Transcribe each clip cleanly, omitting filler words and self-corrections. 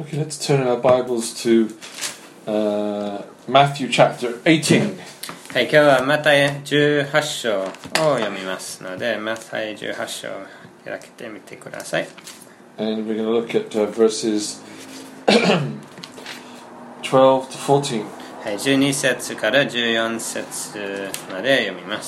Okay, let's turn our Bibles to Matthew chapter 18. はい、今日はマタイ18章を読みますので、マタイ18章を開けてみてください。 And we're going to look at verses 12 to 14. はい、12節から14節まで読みます。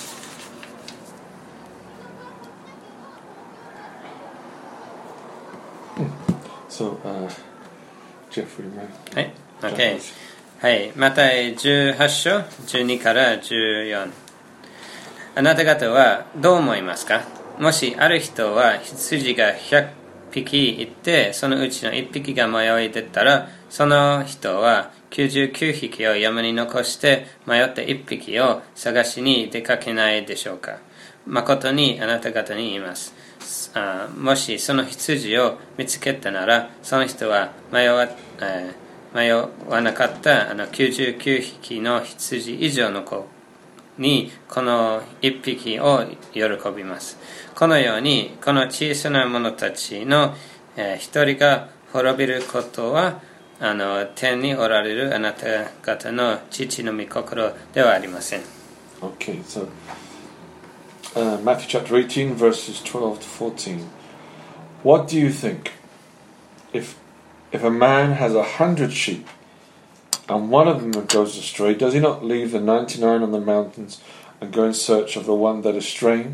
So, Jeff, will you mind? はい、OK。はい、マタイ18章12から14。あなた方はどう思いますか？もしある人は羊が100匹いて、そのうちの1匹が迷い出たら、その人は99匹を山に残して迷った1匹を探しに出かけないでしょうか？誠にあなた方に言います。もしその羊を見つけたなら、その人は迷わなかった99匹の羊以上の子にこの1匹を喜びます。このようにこの小さな者たちの一人が滅びることは天におられるあなた方の父の御心ではありません。 Okay, so Matthew chapter 18 verses 12 to 14. What do you think? If a man has 100 sheep and one of them goes astray, does he not leave the 99 on the mountains and go in search of the one that is straying?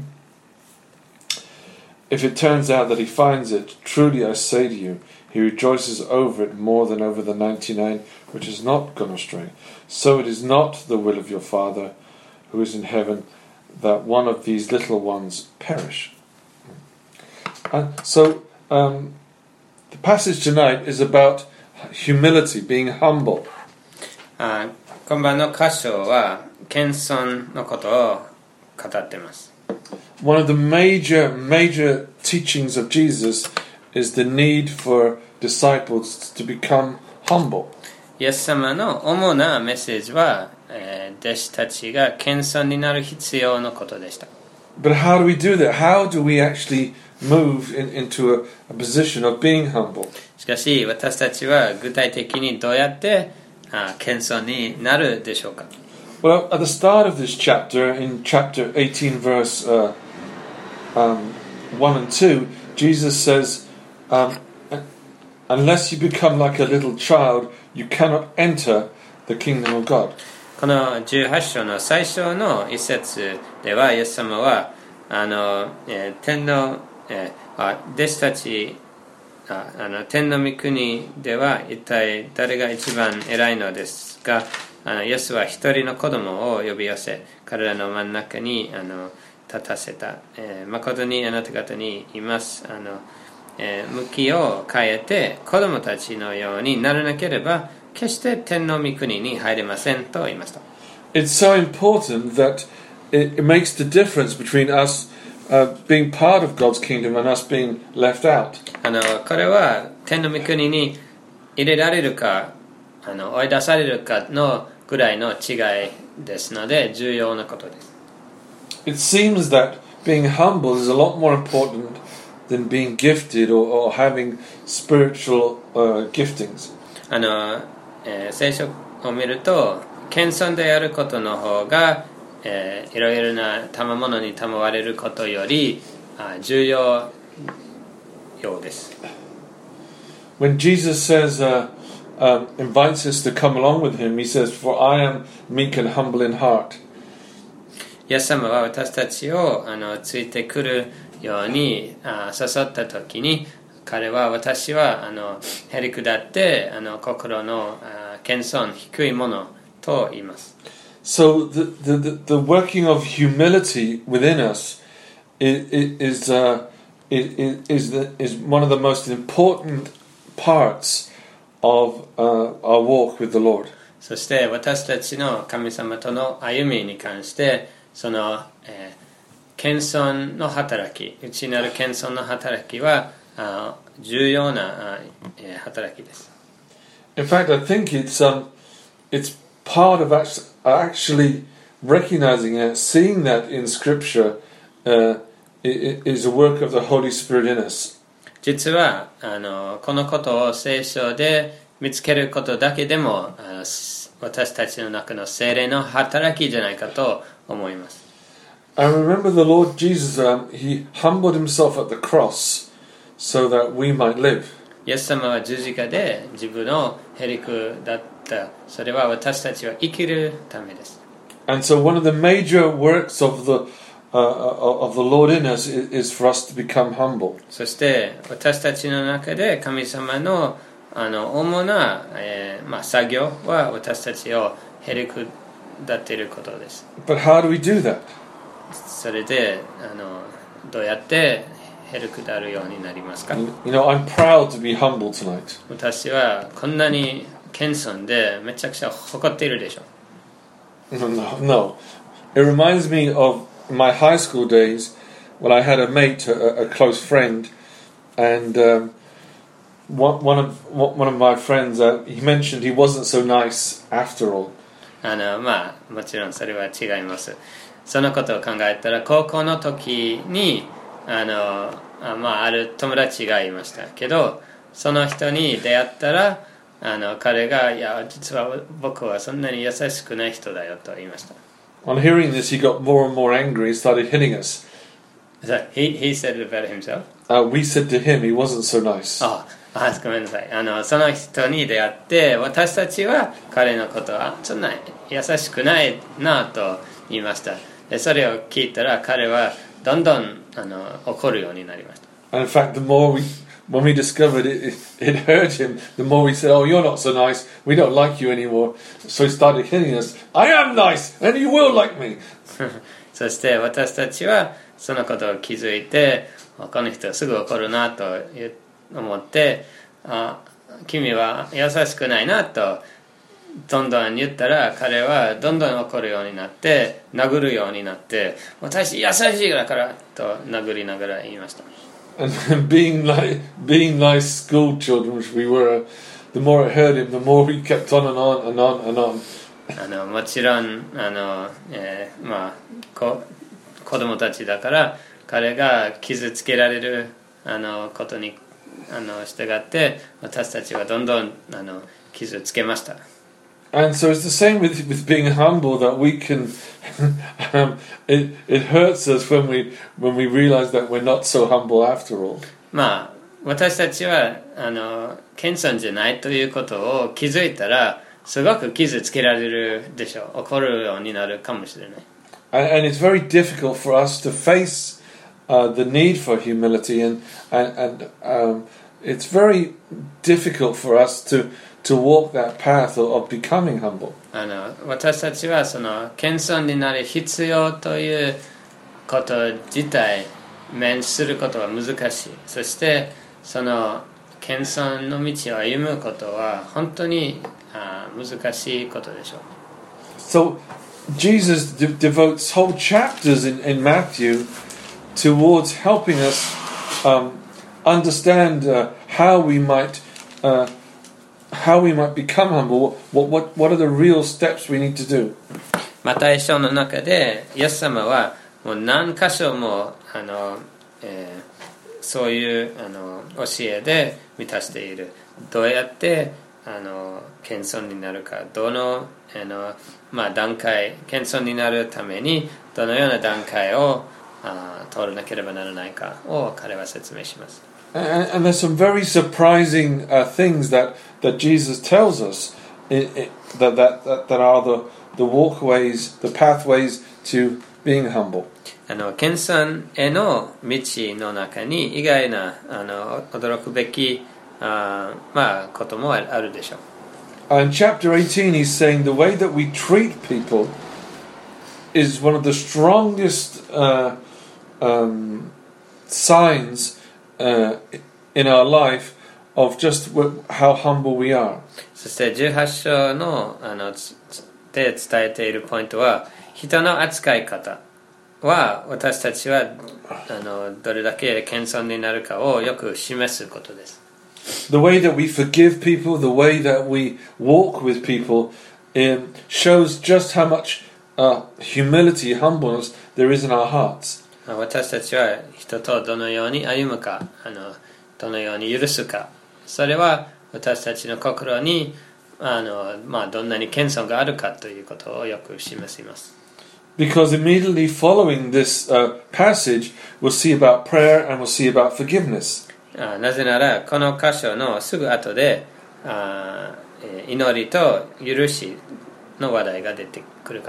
If it turns out that he finds it, truly I say to you, he rejoices over it more than over the 99 which has not gone astray. So it is not the will of your Father who is in heaven that one of these little ones perish. So the passage tonight is about humility, being humble. 今晩の箇所は謙遜のことを語っています。 One of the major teachings of Jesus is the need for disciples to become humble. イエス様の主なメッセージは、弟子たちが謙遜になる必要のことでした。 But how do we do that? How do we actually move into a position of being humble? しかし私たちは具体的にどうやって謙遜になるでしょうか？ Well, at the start of this chapter, in chapter 18, verse 1 and 2, Jesus says, unless you become like a little child, you cannot enter the kingdom of God. この18章の最初の一節では、イエス様は天の、弟子たち天の御国では一体誰が一番偉いのですか？イエスは一人の子供を呼び寄せ、彼らの真ん中に立たせた。誠にあなた方に言います。向きを変えて子供たちのようにならなければ決して天の御国に入れませんと言いました。 It's so important that it makes the difference between us being part of God's kingdom and us being left out. これは天の御国に入れられるか追い出されるかのぐらいの違いですので重要なことです。 It seems that being humble is a lot more important than being gifted or having spiritual giftings. 聖書を見ると謙遜であることの方が、いろいろな賜物に賜われることより重要ようです。 When Jesus says, invites us to come along with him, he says, for I am meek and humble in heart. イエス様は私たちをついてくるように誘った時に、彼は私はへりくだって心の謙遜低いものと言います。 So the working of humility within us is one of the most important parts of our walk with the Lord. そして私たちの神様との歩みに関してその、謙遜の働き、内なる謙遜の働きは重要な働きです。 In fact, I think it's part of actually recognizing and seeing that in Scripture is a work of the Holy Spirit in us. 実はこのことを聖書で見つけることだけでも私たちの中の聖霊の働きじゃないかと思います。 I remember the Lord Jesus, he humbled himself at the cross so that we might live. イエス様は十字架で自分をへりくだった。それは私たちは生きるためです。 And so one of the major works of the Lord in us is for us to become humble. そして私たちの中で神様の主な、作業は私たちをへりくだっていることです。 But how do we do that? それでどうやってへりくだるようになりますか？ You know, I'm proud to be humble tonight. 私はこんなに謙遜でめちゃくちゃ誇っているでしょ。 No. It reminds me of my high school days when I had a mate, a close friend, and one of my friends, he mentioned he wasn't so nice after all. もちろんそれは違います。そのことを考えたら高校の時にある友達がいましたけど、その人に出会ったら彼がいや実は僕はそんなに優しくない人だよと言いました。 On hearing this, he got more and more angry. He started hitting us. So he said it about himself? We said to him he wasn't so nice. ごめんなさい。その人に出会って私たちは彼のことはそんな優しくないなと言いました。でそれを聞いたら彼はどんどん怒るようになりました。 And in fact, when we discovered it hurt him, the more we said, "Oh, you're not so nice. We don't like you anymore." So he started hitting us. I am nice, and you will like me. そして私たちはそのことを気づいて、この人はすぐ怒るなと思って、君は優しくないなとどんどん言ったら、彼はどんどん怒るようになって殴るようになって、私優しいからと殴りながら言いました。 And being nice school children, which we were, the more it hurt him, the more we kept on and on and on and on. もちろん子供たちだから彼が傷つけられることに従って私たちはどんどん傷つけました。 And so it's the same with being humble, that we can it hurts us when we realize that we're not so humble after all. 私たちは謙遜じゃないということを気づいたらすごく傷つけられるでしょう。怒るようになるかもしれない。 And it's very difficult for us to face the need for humility, and it's very difficult for us to walk that path of becoming humble. 私たちはその謙遜になる必要ということ自体面することは難しい。そしてその謙遜の道を歩むことは本当に難しいことでしょう。 So Jesus devotes whole chapters in Matthew towards helping us understand how we might become humble. What are the real steps we need to do? マタイ書の中でイエス様はもう何箇所もそういう教えで満たしている。どうやって謙遜になるか、どの段階、謙遜になるためにどのような段階を通らなければならないかを彼は説明します。 And there's some very surprising things that Jesus tells us that are the walkways, the pathways to being humble. 謙遜への道の中に意外な驚くべきこともあるでしょう。 In chapter 18, he's saying the way that we treat people is one of the strongest signs in our life of just how humble we are. そして18章ので伝えているポイントは、人の扱い方は私たちはどれだけ謙遜になるかをよく示すことです。 The way that we forgive people, the way that we walk with people, shows just how much humility, humbleness there is in our hearts. 私たちは人とどのように歩むか、 どのように許すか、それは私たちの心にどんなに謙遜があるかということをよく示します。 Because immediately following this passage, we'll see about prayer and we'll see about forgiveness. なぜならこの箇所のすぐ後で祈りと許しの話題が出てくるから。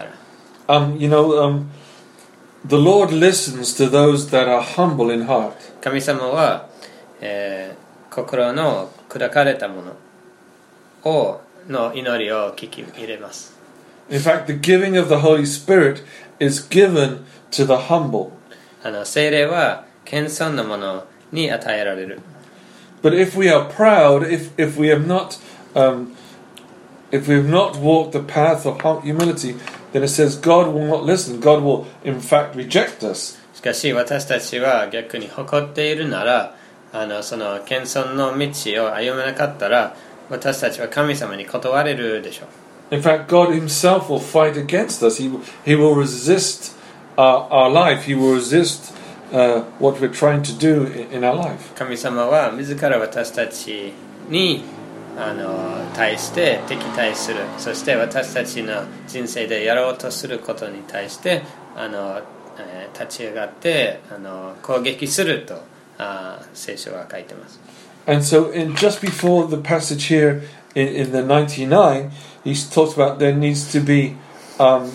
The Lord listens to those that are humble in heart. 神様は、心の砕かれたものの祈りを聞き入れます。 In fact, the giving of the Holy Spirit is given to the humble. 聖霊は謙遜なものに与えられる。 But if we are proud, if we have not walked the path of humility, then it says God will not listen. God will, in fact, reject us. しかし私たちは逆に誇っているなら、その謙遜の道を歩めなかったら、私たちは神様に断れるでしょう。 In fact, God Himself will fight against us. He will resist our life. He will resist what we're trying to do in our life. 神様は自ら私たちに対して敵対する。そして私たちの人生でやろうとすることに対して立ち上がって攻撃すると聖書は書いてます。 And so, just before the passage here in the 99, he talks about there needs to be a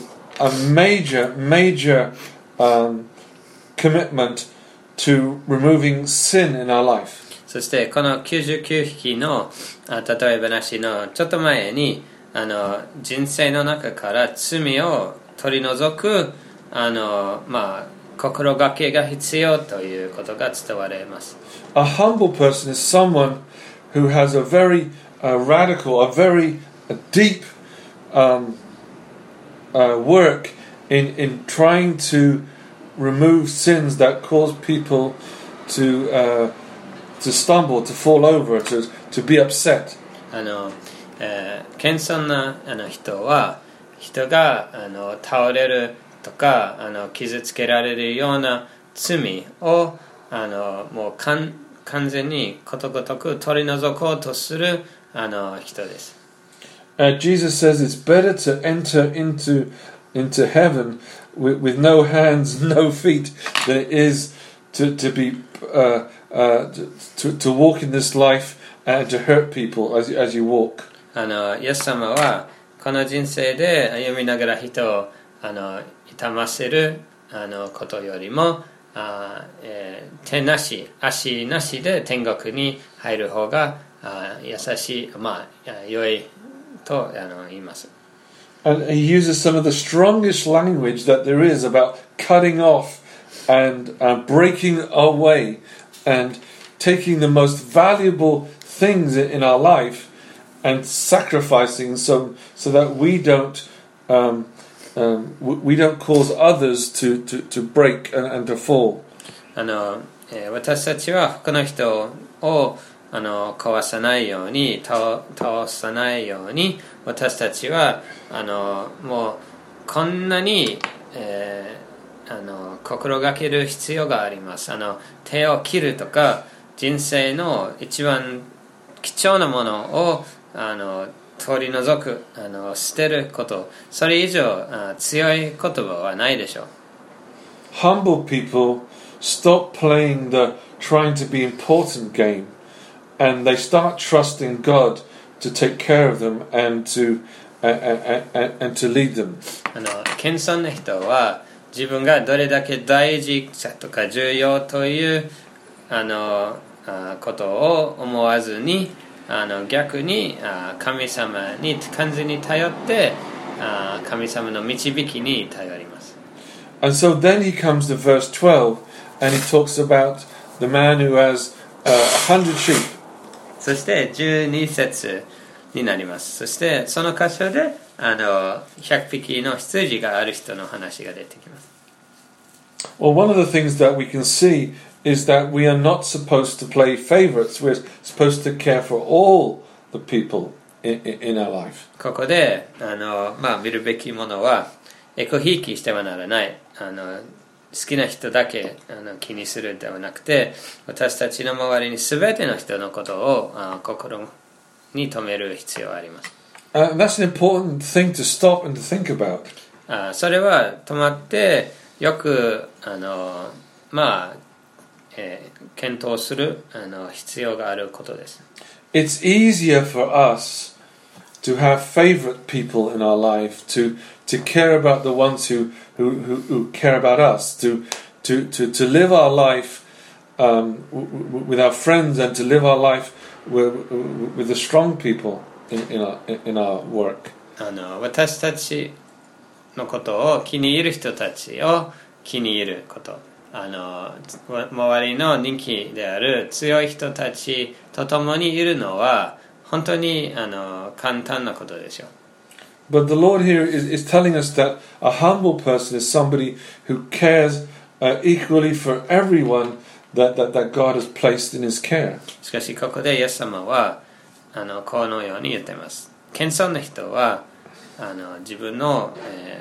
major commitment to removing sin in our life. そしてこの99匹の例え話のちょっと前に人生の中から罪を取り除く心がけが必要ということが伝われます。 A humble person is someone who has a very radical, a very deep work in trying to remove sins that cause people to stumble, to fall over, to be upset. 謙遜な人は人が倒れるとか傷つけられるような罪をもう完全にことごとく取り除こうとする人です。 Jesus says it's better to enter into heaven with no hands, no feet, than it is to walk in this life and to hurt people as you walk. イエス様はこの人生で歩みながら人を痛ませることよりも手なし足なしで天国に入る方が優しい良いと言います。 And he uses some of the strongest language that there is about cutting off and breaking away and taking the most valuable things in our life and sacrificing so that we don't cause others to break and to fall. 私たちは他の人を壊さないように倒さないように私たちはもうこんなに、心がける必要があります。手を切るとか人生の一番貴重なものを取り除く捨てることそれ以上強い言葉はないでしょう。 Humble people stop playing the trying to be important game and they start trusting God to take care of them and to lead them. 謙遜な人は自分がどれだけ大事とか重要ということを思わずに逆に神様に完全に頼って神様の導きに頼ります。 And so then he comes to verse 12 and he talks about the man who has 100 sheep. そして12節になります。そしてその箇所で100匹の羊がある人の話が出てきます。 Well, one of the things that we can see is that we are not supposed to play favorites. We're supposed to care for all the people in our life. ここで見るべきものはエコひいきしてはならないきな人だけ気にするではなくて、私たちの周りに全ての人のことを心に留める必要があります。 That's an important thing to stop and to think about. それは止まってよく検討する必要があることです。 It's easier for us to have favorite people in our life, to care about the ones who care about us, to live our life with our friends, and to live our life with the strong people in our work. 私たちのことを気に入る人たちを気に入ること、周りの人気である強い人たちと共にいるのは本当に簡単なことでしょう。 But the Lord here is telling us that a humble person is somebody who cares equally for everyone that God has placed in his care. しかしここでイエス様はこのように言っています。謙遜な人は自分の、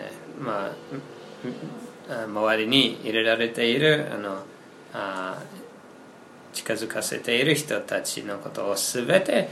周りに入れられている近づかせている人たちのことをすべて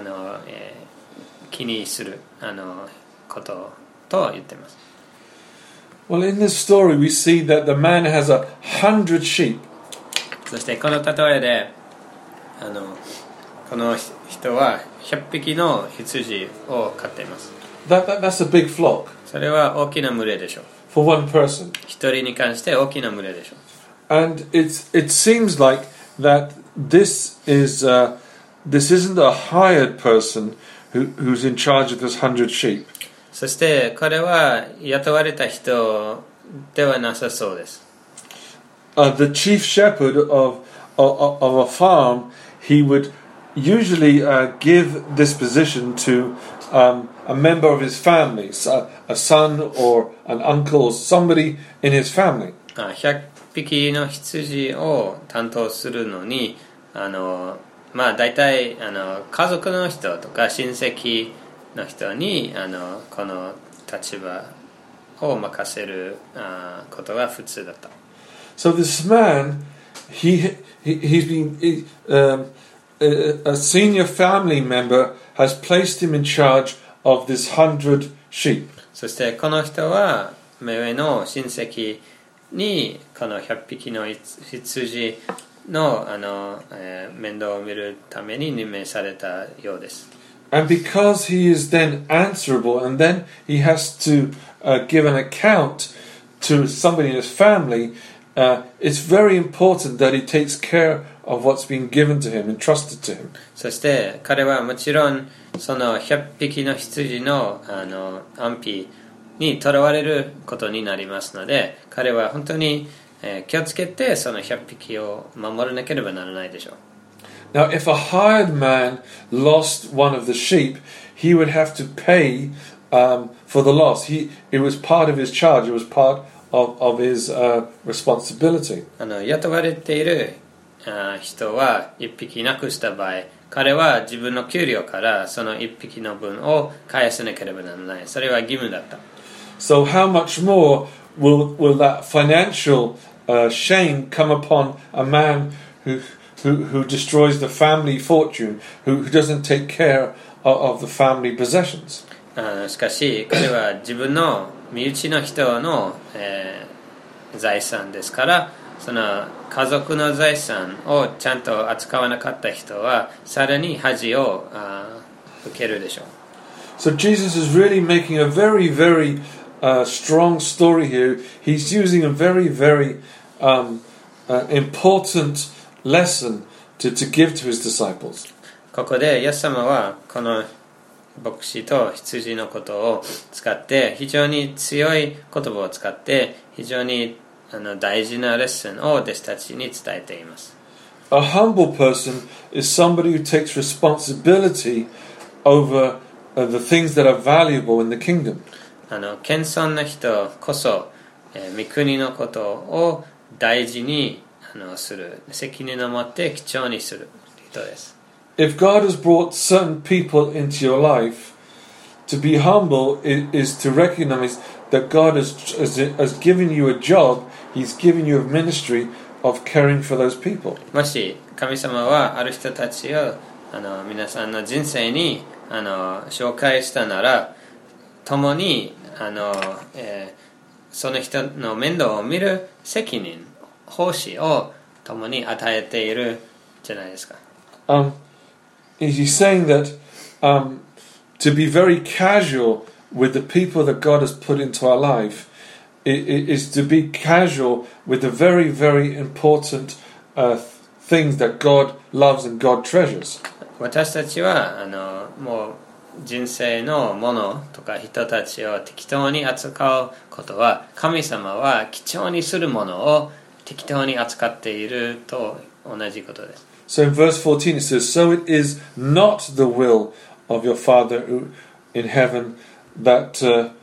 気にすることと言っています。 Well, in this story we see that the man has 100 sheep. そしてこの例えでこの人は100匹の羊を飼っています。 That's a big flock. それは大きな群れでしょう。 For one person. 一人に関して大きな群れでしょう。 And it seems like that this isn't a hired person who's in charge of this 100 sheep. そして彼は雇われた人ではなさそうです。 The chief shepherd of a farm, he would usually give this position to a member of his family, a son or an uncle or somebody in his family. 100匹の羊を担当するのに大体家族の人とか親戚の人にこの立場を任せることが普通だった。 So this man, he's been a senior family member has placed him in charge of this 100 sheep. そしてこの人は目上の親戚にこの100匹の羊の面倒を見るために任命されたようです。 And because he is then answerable, and then he has to give an account to somebody in his family, it's very important that he takes care of what's been given to him, entrusted to him. そして彼はもちろんその100匹の羊の安否にとらわれることになりますので、彼は本当に気をつけてその100匹を守らなければならないでしょう。 Now, if a hired man lost one of the sheep, he would have to pay for the loss. It was part of his charge. It was part of his responsibility. 雇われている人は1匹なくした場合、彼は自分の給料からその1匹の分を返さなければならない。それは義務だった。 So how much more will that financial shame come upon a man who destroys the family fortune, who doesn't take care of the family possessions? しかし彼は自分の身内の人の、財産ですから、その家族の財産をちゃんと扱わなかった人はさらに恥を受けるでしょう。 So Jesus is really making a very, very strong story here. He's using a very, very important lesson to give to his disciples. ここでイエス様はこの牧師と羊のことを使って非常に強い言葉を使って非常に大事なレッスンを弟子たちに伝えています。 A humble person is somebody who takes responsibility over the things that are valuable in the kingdom. 謙遜な人こそ御国のことを大事にする、責任を持って貴重にする人です。 If God has brought certain people into your life, to be humble is to recognize that God has given you a job. He's given you a ministry of caring for those people. もし神様はある人たちを皆さんの人生に紹介したなら、共にその人の面倒を見る責任、奉仕を共に与えているじゃないですか。 He's saying that to be very casual with the people that God has put into our life is to be casual with the very, very important things that God loves and God treasures. 私たちはもう人生のものとか人たちを適当に扱うことは、神様は貴重にするものを適当に扱っていると同じことです。 So in verse 14 it says, "So it is not the will of your Father in heaven that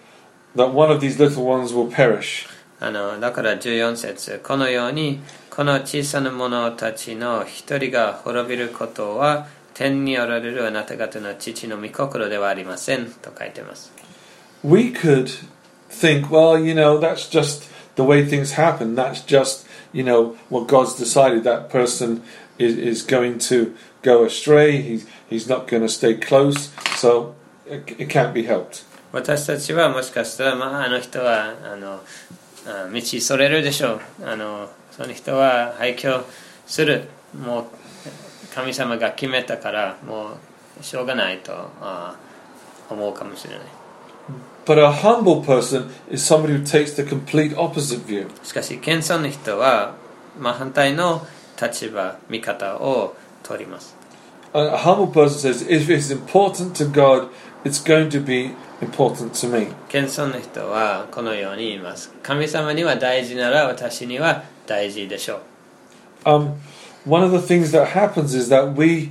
one of these little ones will perish." だから14節、このようにこの小さな者たちの一人が滅びることは天におられるあなた方の父の御心ではありませんと書いてます。 We could think, well, that's just the way things happen. That's just, what God's decided. That person is going to go astray. He's not going to stay close. So it can't be helped. 私たちはもしかしたら、あの人は道それるでしょう。その人は廃墟する。もう神様が決めたからもうしょうがないと思うかもしれない。 But a humble person is somebody who takes the complete opposite view. しかし謙遜な人は反対の立場、見方を取ります。 A humble person says, if it's important to God, it's going to be important to me. 謙遜な人はこのように言います。神様には大事なら私には大事でしょう。 One of the things that happens is that we,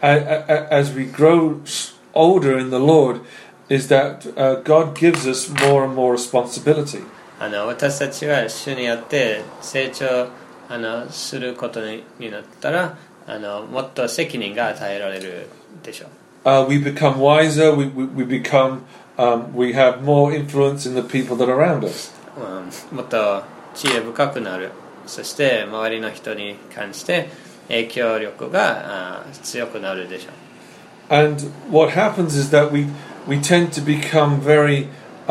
as we grow older in the Lord, is that God gives us more and more responsibility. 私たちは主によって成長することになったらもっと責任が与えられるでしょう。 We become wiser. We have more influence in the people that are around us. もっと知恵深くなる。そして周りの人に関して影響力が強くなるでしょう。 And what happens is that we tend to become very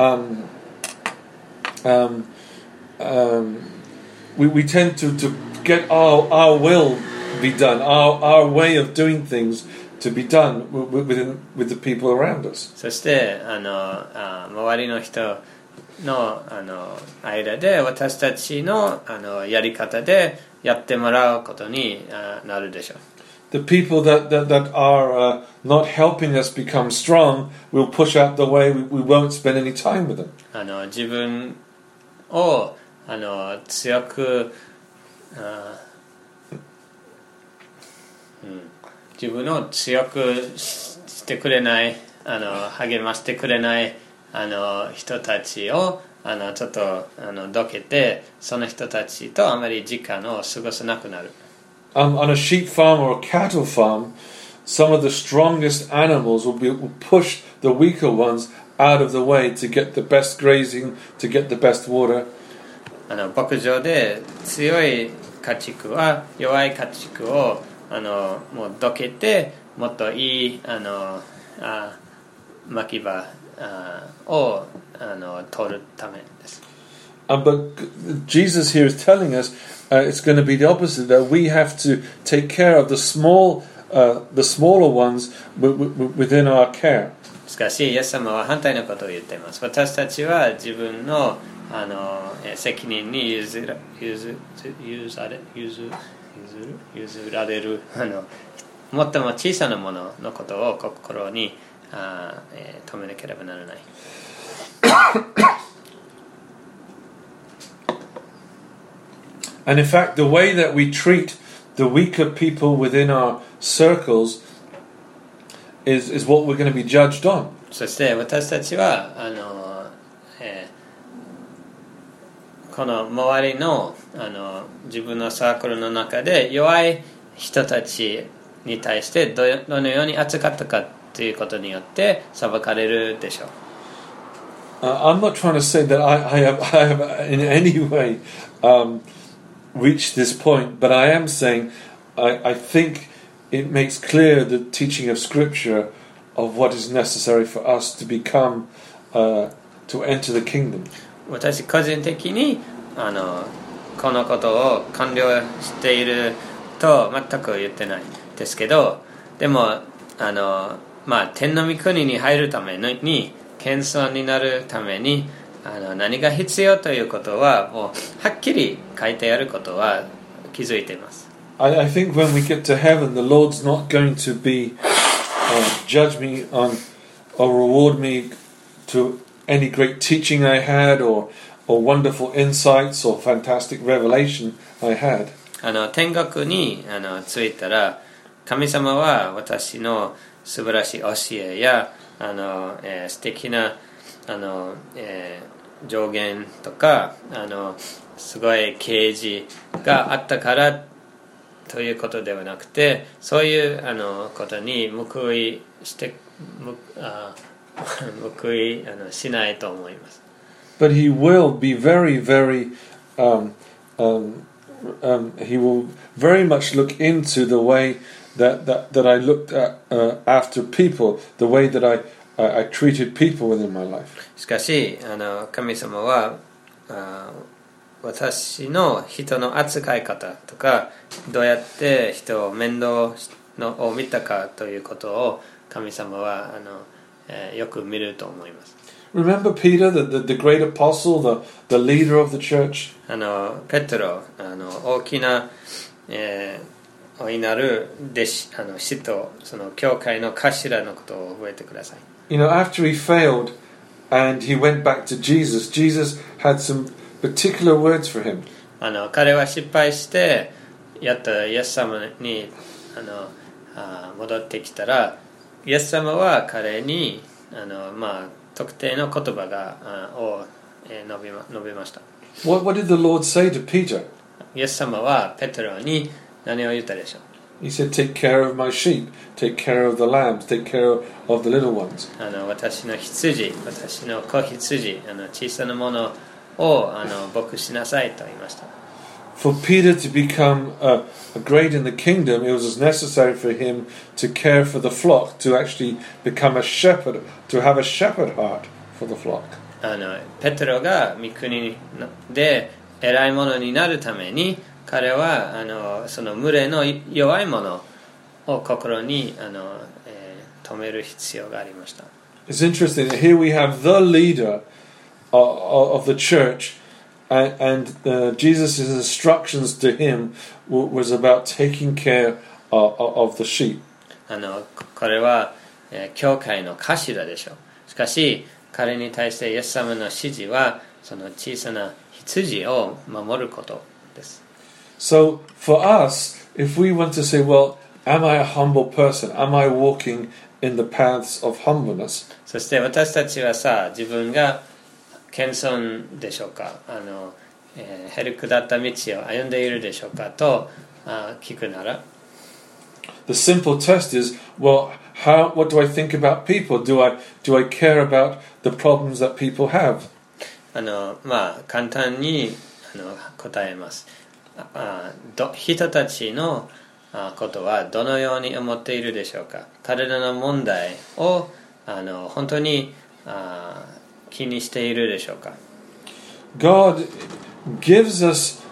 we tend to get our will be done, our way of doing things to be done with the people around us. そして周りの人の間で私たちのやり方でやってもらうことになるでしょう。 The people that are not helping us become strong will push out the way. We won't spend any time with them. 自分を強く自分を強くしてくれない励ましてくれない人たちをちょっとどけてその人たちとあまり時間を過ごせなくなる。 On a sheep farm or a cattle farm, some of the strongest animals will push the weaker ones out of the way to get the best grazing, to get the best water. 牧場で強い家畜は弱い家畜をもうどけてもっといい牧場を取るためです。 But Jesus here is telling us it's going to be the opposite, that we have to take care of the smaller ones within our care. しかしイエス様は反対のことを言っています。私たちは自分の責任に譲られる最も小さなもののことを心に止めなければならない。 And in fact, the way that we treat the weaker people within our circles is what we're going to be judged on. そして私たちはこの周りの自分のサークルの中で弱い人たちに対してどのように扱ったかということによって裁かれるでしょう。 I'm not trying to say that I have in any way reached this point, but I am saying I think it makes clear the teaching of Scripture of what is necessary for us to become, to enter the kingdom. 私個人的にこのことを完了していると全く言ってないですけど、でも天の御国に入るために謙遜になるために何が必要ということはもうはっきり書いてあることは気づいています。 I think when we get to heaven, the Lord's not going to be judge me on or reward me to any great teaching I had or wonderful insights or fantastic revelation I had. 天国に着いたら神様は私の素晴らしい教えや素敵な上限とかすごい啓示があったからということではなくて、そういうことに報いしないと思います。 But he will be very, very he will very much look into the way that I looked at after people, the way that I treated people within my life. しかし神様は私の人の扱い方とかどうやって人を面倒を見たかということを神様はよく見ると思います。 Remember Peter, the great apostle, the leader of the church? ペテロ大きな、大いなる弟子使徒その教会の頭のことを覚えてください。 After he failed and he went back to Jesus, Jesus had some particular words for him. 彼は失敗してやっとイエス様に戻ってきたら、イエス様は彼に特定の言葉を述べました。 What did the Lord say to Peter? イエス様はペテロに何を言ったでしょう。 He said, take care of my sheep, take care of the lambs, take care of the little ones. 私の羊、私の子羊、小さなものを牧しなさいと言いました。 For Peter to become great in the kingdom, it was necessary for him to care for the flock, to actually become a shepherd, to have a shepherd heart for the flock. ペテロが御国で偉い者になるために、彼はその群れの弱い者を心に止める必要がありました。 It's interesting. Here we have the leader of the church, and Jesus' instructions to him was about taking care of the sheep. これは教会の頭でしょう。しかし彼に対してイエス様の指示はその小さな羊を守ることです。 So for us, if we want to say, well, am I a humble person? Am I walking in the paths of humbleness? そして私たちは自分が謙遜でしょうか、へりくだった道を歩んでいるでしょうかと聞くなら、 The simple test is, well, what do I think about people? Do I care about the problems that people have? 簡単に答えます。人たちのことはどのように思っているでしょうか。彼らの問題を本当に気にしているでしょうか。 God gives us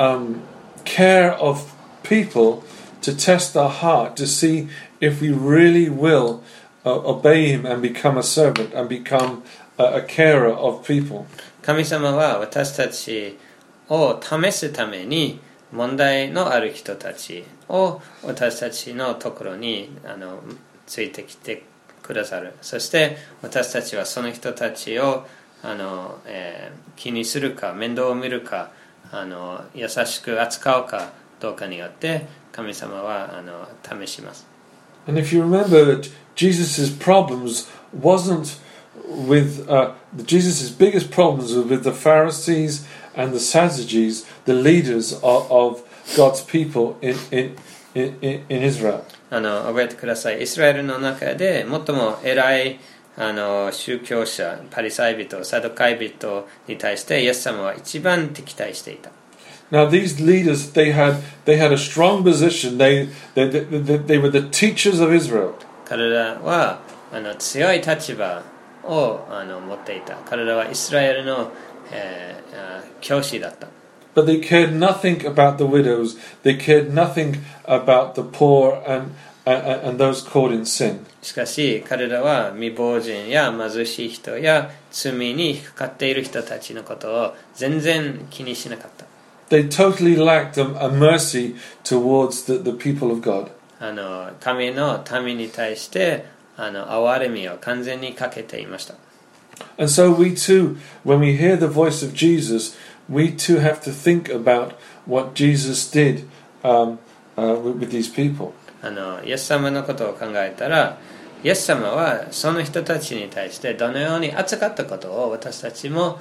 care of people to test our heart, to see if we really will obey Him and become a servant and become a carer of people. 神様は私たちを試すために問題のある人たちを私たちのところについてきてくださる。そして私たちはその人たちを気にするか面倒を見るか優しく扱うかどうかによって神様は試します。 And if you remember, Jesus' problems wasn't with Jesus' biggest problems were with the Pharisees and the Sadducees, the leaders of God's people in Israel. 覚えてください。イスラエルの中で最も偉い宗教者、パリサイ人、サドカイ人に対してイエス様は一番敵対していた。 Now these leaders, they had a strong position. They were the teachers of Israel. 彼らは強い立場を持っていた。彼らはイスラエルの、教師だった。 But they cared nothing about the widows. They cared nothing about the poor and those caught in sin. しかし彼らは未亡人や貧しい人や罪にかかっている人たちのことを全然気にしなかった。 They totally lacked a mercy towards the people of God. 神の民に対して憐れみを完全にかけていました。 And so we too, when we hear the voice of Jesus, we too have to think about what Jesus did with these people. イエス様のことを考えたら、イエス様はその人たちに対してどのように扱ったことを私たちも、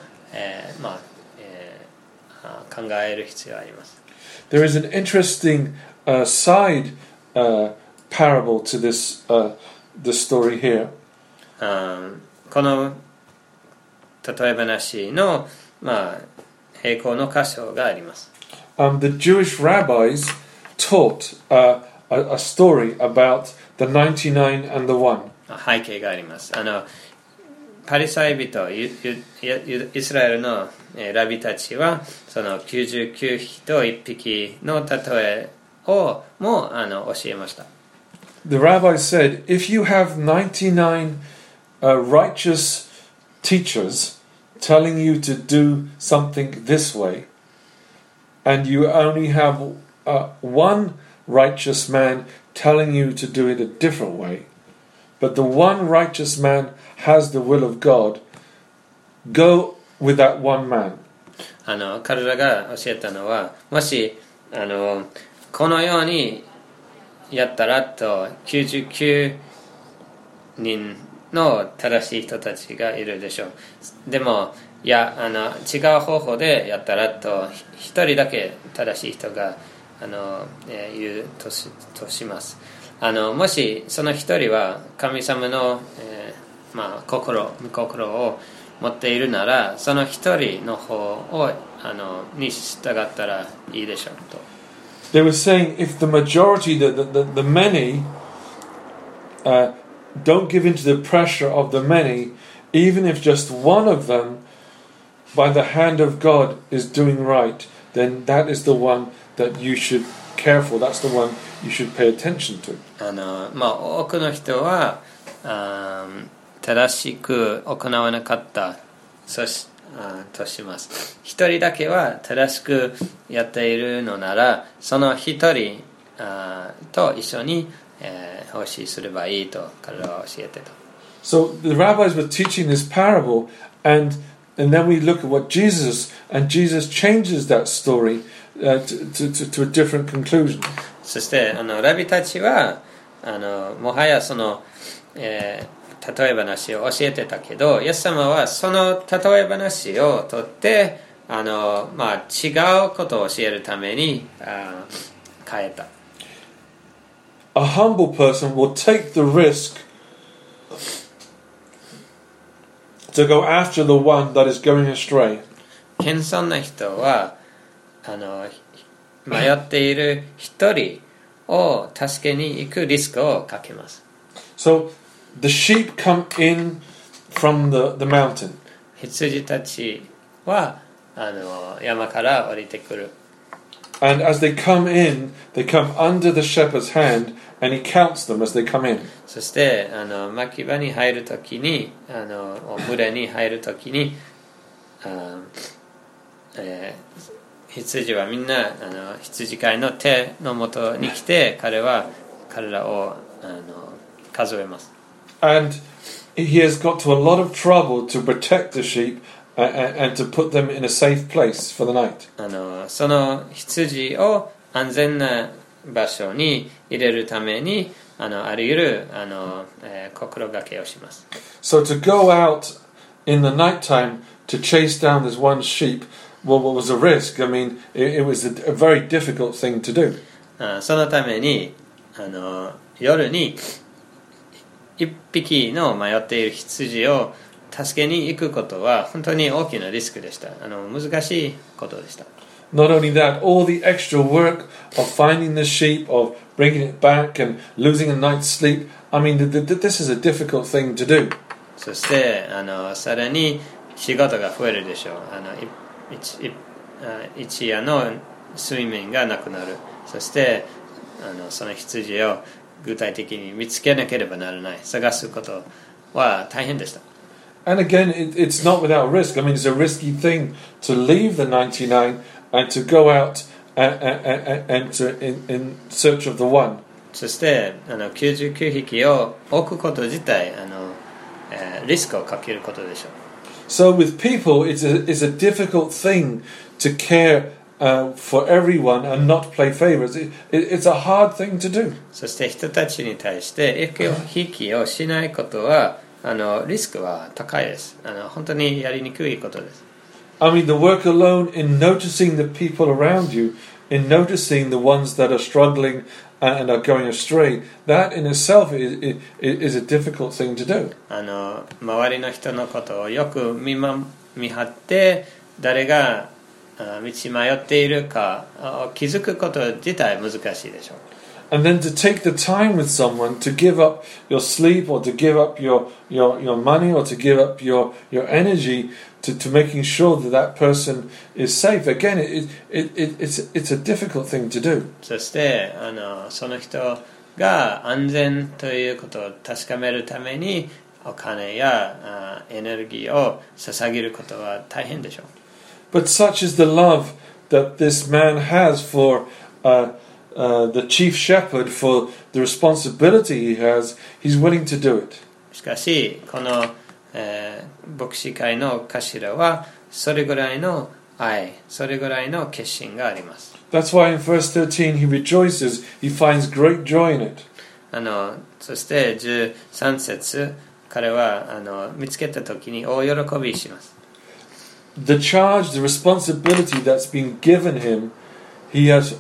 考える必要があります。 There is an interesting side parable to this story here. この例え話の、並行の箇所があります。 The Jewish rabbis taught a story about the 99 and the 1. 背景があります。パリサイ人、イスラエルのラビたちはその99匹と1匹の例えをも教えました。 The rabbi said, if you have 99 righteous teachers telling you to do something this way, and you only have one righteous man telling you to do it a different way, but the one righteous man has the will of God, go with that one man. 彼らが教えたのは、もしこのようにやったらと99人の正しい人たちがいるでしょう。でもいや違う方法でやったらと一人だけ正しい人が言うとします。もしその一人は神様の、心を持っているなら、その一人の方をに従ったらいいでしょうと。 They were saying if the majority, the many, don't give in to the pressure of the many, even if just one of them, by the hand of God, is doing right, then that is the one that you should care for. That's the one you should pay attention to. 多くの人は正しく行わなかったとします。一人だけは正しくやっているのなら、その一人と一緒に奉仕すればいいと彼らは教えてた。 So the rabbis were teaching this parable, and then we look at what Jesus changes that story to a different conclusion. そしてラビたちはもはやその、例え話を教えてたけど、イエス様はその例え話を取って違うことを教えるために変えた。 A humble person will take the risk to go after the one that is going astray. 謙遜な人は迷っている一人を助けに行くリスクをかけます。 So the sheep come in from the mountain. 羊たちは山から降りてくる。 And as they come in, they come under the shepherd's hand, and he counts them as they come in. そして牧場に入るときに群れに入るときに羊はみんな羊飼いの手の元に来て彼らを数えます。 And he has got to a lot of trouble to protect the sheep and to put them in a safe place for the night. その羊を安全な場所に入れるためにあらゆる心がけをします。 So to go out in the night time to chase down this one sheep, well, what was a risk? I mean, it was a very difficult thing to do. そのために夜に一匹の迷っている羊を助けに行くことは本当に大きなリスクでした。難しいことでした。 Not only that, all the extra work of finding the sheep, of bringing it back and losing a night's sleep, I mean, this is a difficult thing to do. そしてさらに仕事が増えるでしょう。一夜の睡眠がなくなる。そしてその羊を具体的に見つけなければならない。探すことは大変でした。 And again, it's not without risk. I mean, it's a risky thing to leave the 99 and to go out and to in search of the one. そして99匹を置くこと自体リスクをかけることでしょう。 So with people, it's a difficult thing to care for everyone and not play favorites. It's a hard thing to do. そして人たちに対して引きをしないことはリスクは高いです。本当にやりにくいことです。 I mean, the work alone in noticing the people around you, in noticing the ones that are struggling and are going astray, that in itself is a difficult thing to do. 周りの人のことをよく見張って誰が道迷っているか気づくこと自体難しいでしょう。 And then to take the time with someone to give up your sleep or to give up your money or to give up your energy to making sure that person is safe. Again, it's a difficult thing to do. そしてその人が安全ということを確かめるためにお金やエネルギーを捧げることは大変でしょう。 But such is the love that this man has for the chief shepherd, for the responsibility he has. He's willing to do it. しかしこの牧師会の頭はそれぐらいの愛、それぐらいの決心があります。 That's why in verse 13 he rejoices, he finds great joy in it. そして13節彼は見つけた時に大喜びします。 The charge, the responsibility that's been given him, he has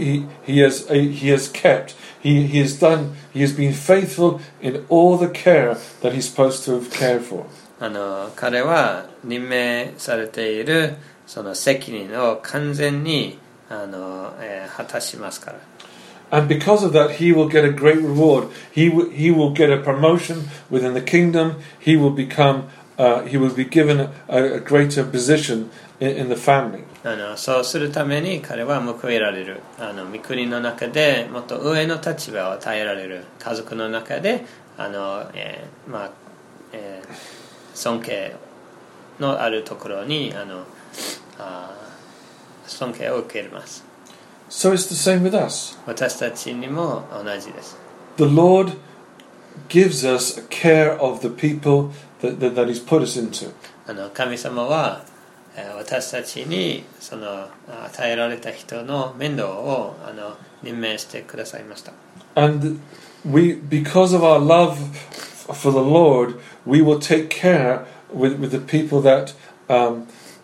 kept. He has been faithful in all the care that he's supposed to have cared for. 彼は任命されているその責任を完全に果たしますから。 And because of that, he will get a great reward. He will get a promotion within the kingdom. He will be given a greater position in the family. そうするために彼は報えられる。御国の中でもっと上の立場を与えられる。家族の中で尊敬のあるところに尊敬を受けます。 So it's the same with us. 私たちにも同じです。 The Lord gives us care of the people that He's put us into. 神様は私たちにその与えられた人の面倒を任命してくださいました。 And because of our love for the Lord, we will take care with the people that are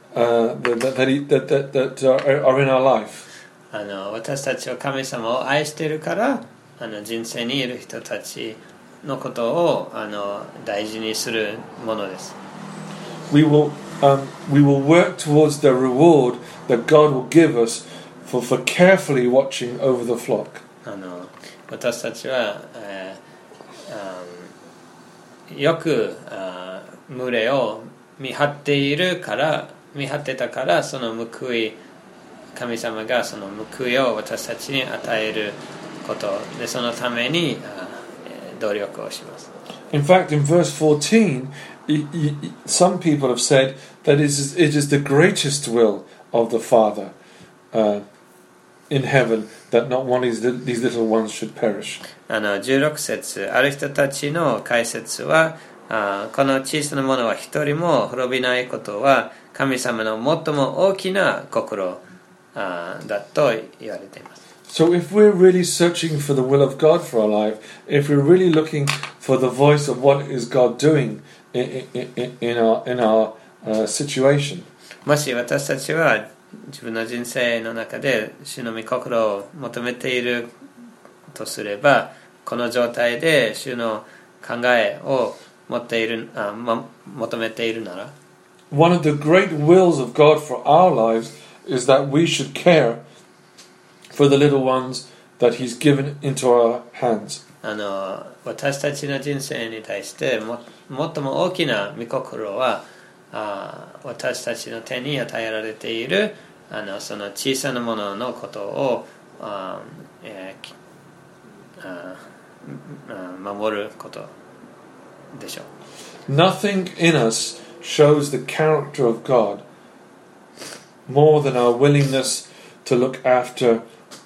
in our life. 私たちは神様を愛しているから人生にいる人たちのことを大事にするものです。 We will work towards the reward that God will give us for carefully watching over the flock. 私たちは、よく群れを見張ってたからその報い神様がその報いを私たちに与えることでそのために努力をします。 In fact, in verse 14, some people have said that it is the greatest will of the Father in heaven that not one of these little ones should perish. 16節ある人たちの解説はこの小さなものは一人も滅びないことは神様の最も大きな心だと言われています。 So if we're really searching for the will of God for our life, if we're really looking for the voice of what is God doing in our situation, もし私たちは自分の人生の中で主の御心を求めているとすれば、この状態で主の考えを求めているなら、 one of the great wills of God for our lives is that we should care for the little ones that He's given into our hands. 私たちの人生に対して最も大きな御心は、私たちの手に与えられているその小さなもののことを守ることでしょう。 Nothing in us shows the character of God more than our willingness to look after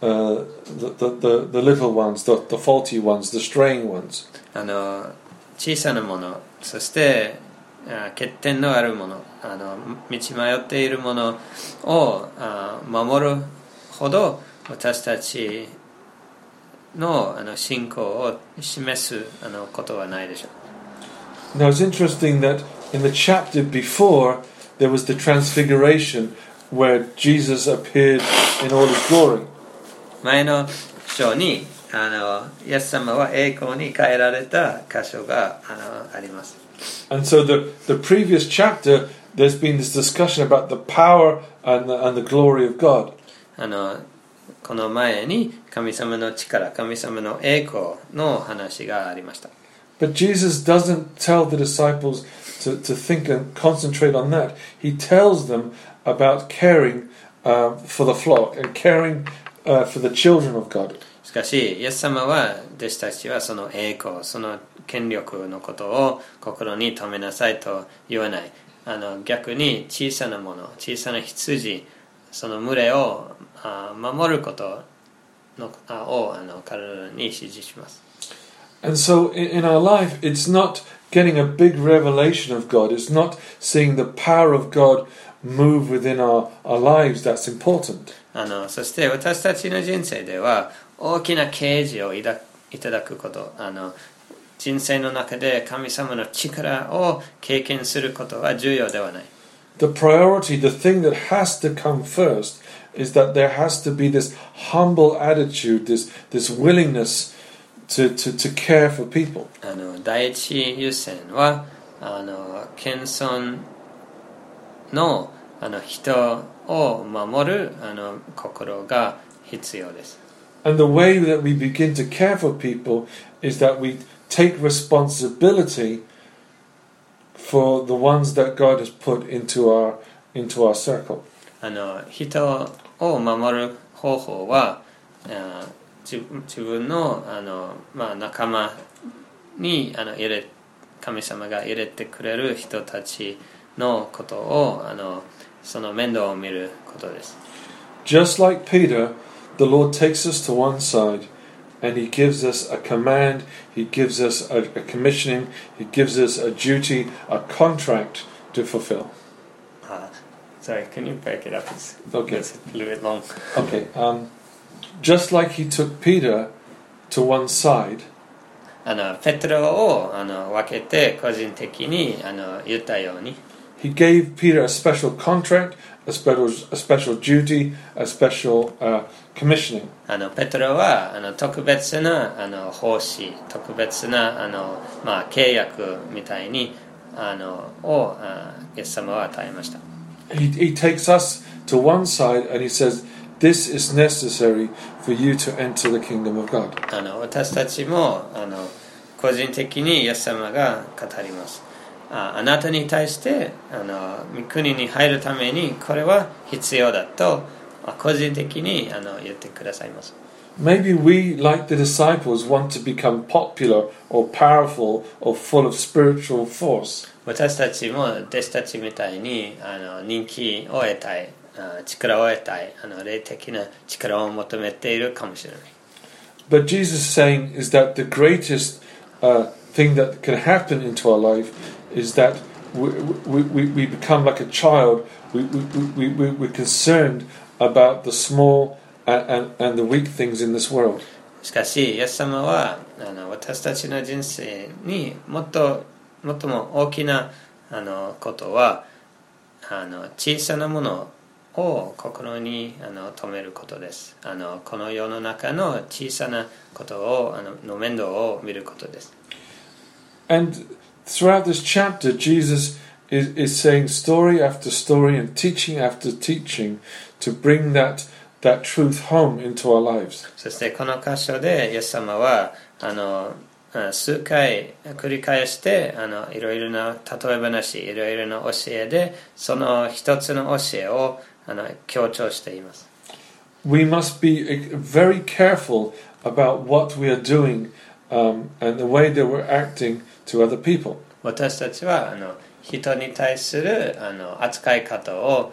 the little ones, the faulty ones, the straying ones. 小さなもの、そして欠点のあるもの、道迷っているものを守るほど私たちの信仰を示すことはないでしょう。 Now it's interesting that in the chapter before there was the transfiguration where Jesus appeared in all his glory. 前の章にイエス様は栄光に変えられた箇所があります。 And so the previous chapter there's been this discussion about the power and the glory of God. この前に神様の力、神様の栄光の話がありました。 But Jesus doesn't tell the disciples to think and concentrate on that. He tells them about caring for the flock and caring for the children of God. しかし、イエス様は弟子たちはその栄光、その権力のことを心に留めなさいと言わない。逆に小さなもの、小さな羊、その群れを守ることを彼らに指示します。 And so in our life, it's not getting a big revelation of God. It's not seeing the power of God move within our lives that's important. そして私たちの人生では大きな啓示をいただくこと、人生の中で神様の力を経験することは重要ではない。 The priority, the thing that has to come first, is that there has to be this humble attitude, this willingness to care for people. 第一優先は謙遜の人を守る心が必要です。 And the way that we begin to care for people is that we take responsibility for the ones that God has put into our circle. 人を守る方法は自分の仲間に神様が入れてくれる人たちのことをその面倒を見ることです。 Just like Peter, the Lord takes us to one side and He gives us a command, He gives us a commissioning, He gives us a duty, a contract to fulfill. Sorry, can you break it up? Okay. It's a little bit long. Okay. Just like He took Peter to one side, ペテロを分けて個人的に言ったように、 He gave Peter a special contract, a special duty, a special commissioning. ペテロは特別な奉仕、特別な契約みたいにをイエス様は与えました。 He takes us to one side and He says, this is necessary for you to enter the kingdom of God. 私たちも個人的にイエス様が語ります。あなたに対して御国に入るためにこれは必要だと個人的に言ってくださいます。 Maybe we, like the disciples, want to become popular or powerful or full of spiritual force. 私たちも弟子たちみたいに人気を得たい、力を得たい、霊的な力を求めているかもしれない。 But Jesus is saying is that the greatest thing that can happen into our life is that we become like a child. We're concerned about the small and the weak things in this world. しかしイエス様は私たちの人生に最も大きなことは小さなものを心に留めることです。この世の中の小さなことをの面倒を見ることです。 And throughout this chapter, Jesus is saying story after story and teaching after teaching to bring that truth home into our lives. そしてこの箇所でイエス様は数回繰り返していろいろな例え話、いろいろな教えでその一つの教えを強調しています。 We must be very careful about what we are doing and the way that we're acting to other people. 私たちは人に対する扱い方を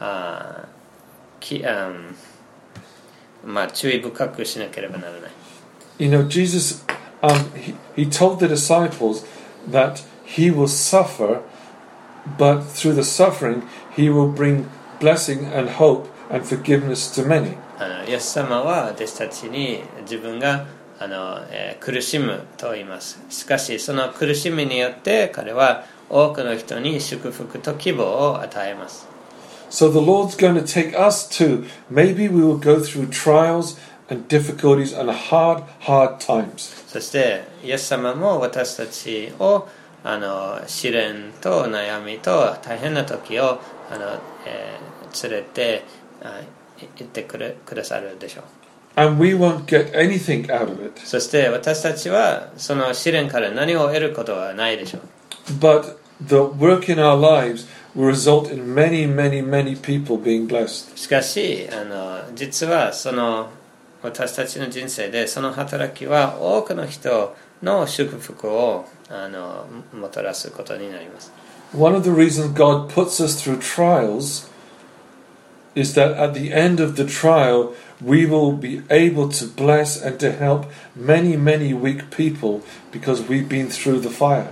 注意深くしなければならない。 You know, Jesus, he told the disciples that he will suffer, but through the suffering, he will bring blessing and hope and forgiveness to many. イエス様は私たちに自分が苦しむと言います。しかしその苦しみによって彼は多くの人に祝福と希望を与えます。 So the Lord's going to take us too. Maybe we will go through trials and difficulties and hard times. そしてイエス様も私たちを試練と悩みと大変な時を連れて行ってくださるでしょう。 And we won't get anything out of it. そして私たちはその試練から何を得ることはないでしょう。 But the work in our lives will result in many people being blessed. しかし実はその私たちの人生でその働きは多くの人の祝福をもたらすことになります。 One of the reasons God puts us through trials is that at the end of the trial we will be able to bless and to help many weak people because we've been through the fire.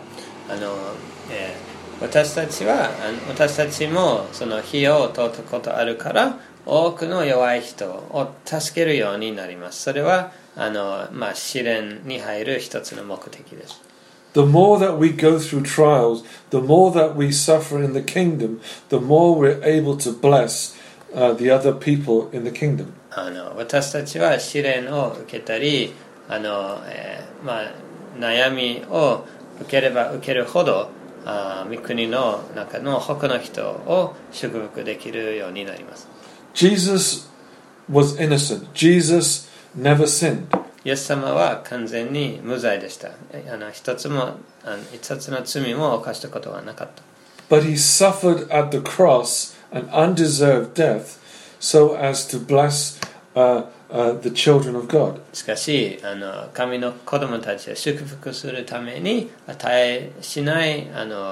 私たちもその火を通ったことあるから多くの弱い人を助けるようになります。それは試練に入る一つの目的です。 The more that we go through trials, the more that we suffer in the kingdom, the more we're able to bless the other people in the kingdom. 私たちは試練を受けたり悩みを受ければ受けるほど御国の中の他の人を祝福できるようになります。 Jesus was innocent. Jesus never sinned. イエス様は完全に無罪でした。一つの罪も犯したことはなかった。 But he suffered at the cross an undeserved death so as to bless the children of God. しかし神の子供たちを祝福するために値しない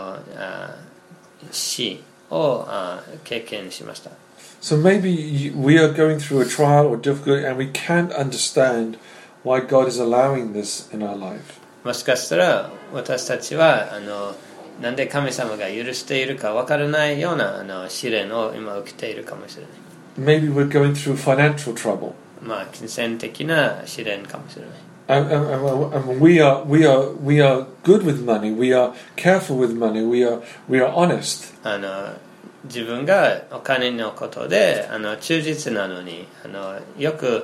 死を経験しました。 So maybe we are going through a trial or difficulty and we can't understand why God is allowing this in our life. もしかしたら私たちはなんで神様が許しているか分からないような試練を今受けているかもしれない。 Maybe we're going through financial trouble. 金銭的な試練かもしれない。 And we are good with money. We are careful with money. We are honest. 自分がお金のことで忠実なのによく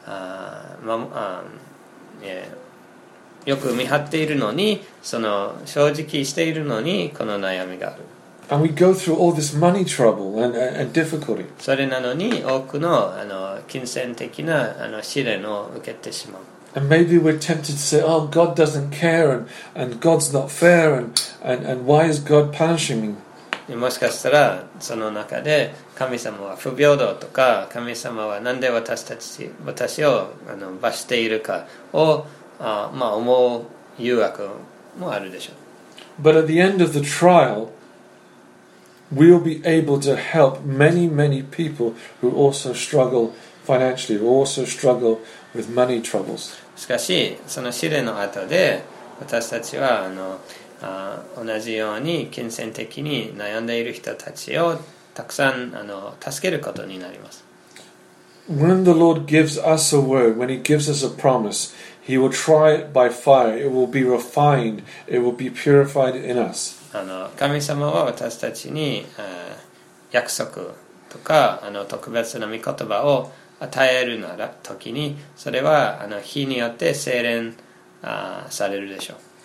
見張っているのに正直しているのにこの悩みがある。 And we go through all this money trouble and difficulty. それなのに多くの金銭的な試練を受けてしまう。 And maybe we're tempted to say, "Oh, God doesn't care, and God's not fair, and why is God punishing me?" もしかしたらその中で神様は不平等とか神様はなんで私を罰しているかを思う誘惑もあるでしょう。 But at the end of the trial, we'll be able to help many people who also struggle financially, who also struggle with money troubles. しかしその試練の後で私たちは同じように金銭的に悩んでいる人たちをたくさん助けることになります。 When the Lord gives us a word, when He gives us a promise, He will try it by fire. It will be refined. It will be purified in us. 神様は私たちに約束とか特別な御言葉を与えるなら時にそれは火によって精錬されるでしょう。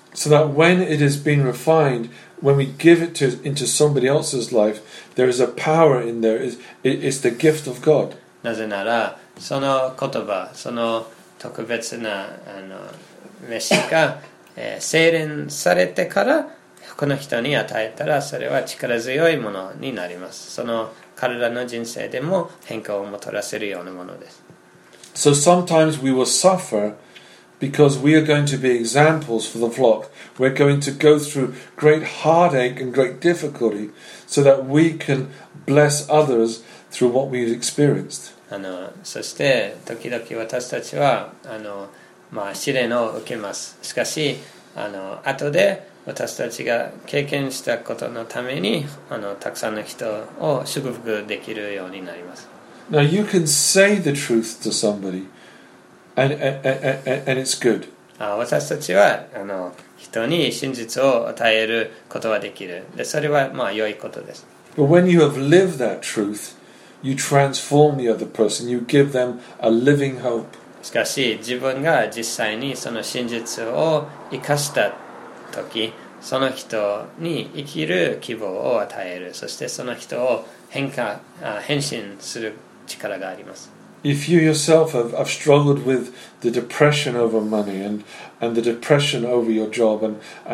So that when it has been refined, when we give it into somebody else's life, there is a power in there. It's the gift of God. なぜならその言葉、その特別な飯が、精錬されてからこの人に与えたら、それは力強いものになります。その彼らの人生でも変化をもたらせるようなものです。 So sometimes we will suffer because we are going to be examples for the flock. We're going to go through great heartache and great difficulty so that we can bless others through what we've experienced. そして時々私たちは試練を受けます。しかし後で私たちが経験したことのためにたくさんの人を祝福できるようになります。 Now you can say the truth to somebody and it's good. 私たちは人に真実を与えることはできる。でそれは良いことです。 But when you have lived that truth, you transform the other person. You give them a living hope. しかし自分が実際にその真実を生かした時、その人に生きる希望を与える。そしてその人を変身する力があります。 If you yourself have struggled with the depression over money and the depression over your job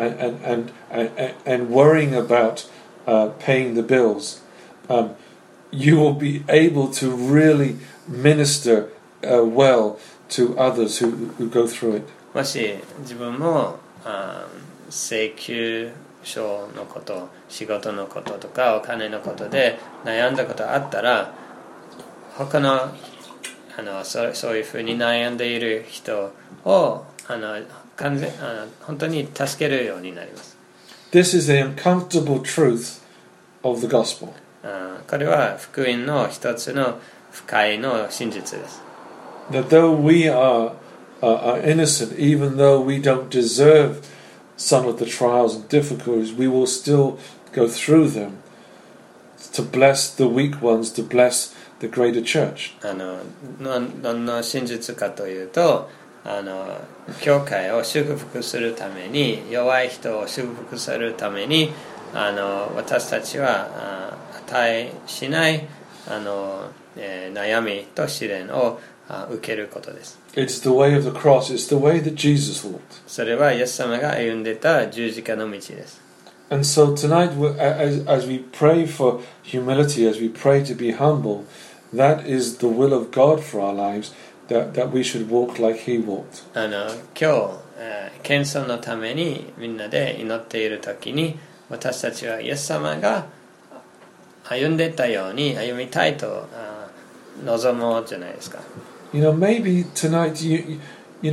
and worrying about paying the bills, you will be able to really minister well to others who go through it. もし自分も請求書のこと、仕事のこととかお金のことで悩んだことあったら、他のそういうふうに悩んでいる人を本当に助けるようになります。 This is the uncomfortable truth of the gospel. これは福音の一つの不快の真実です。 That though we are innocent, even though we don't deserve some of the trials and difficulties, we will still go through them to bless the weak ones, to bless the greater church. どんな真実かというと、教会を祝福するために、弱い人を祝福するために、私たちは値しない悩みと試練を受けることです。 It's the way of the cross. It's the way that Jesus walked. それはイエス様が歩んでた十字架の道です。 And so tonight, as we pray for humility, as we pray to be humble, that is the will of God for our lives, that we should walk like He walked. 今日、謙遜のためにみんなで祈っているときに、私たちはイエス様が歩んでたように歩みたいと望もうじゃないですか。 You know, maybe tonight you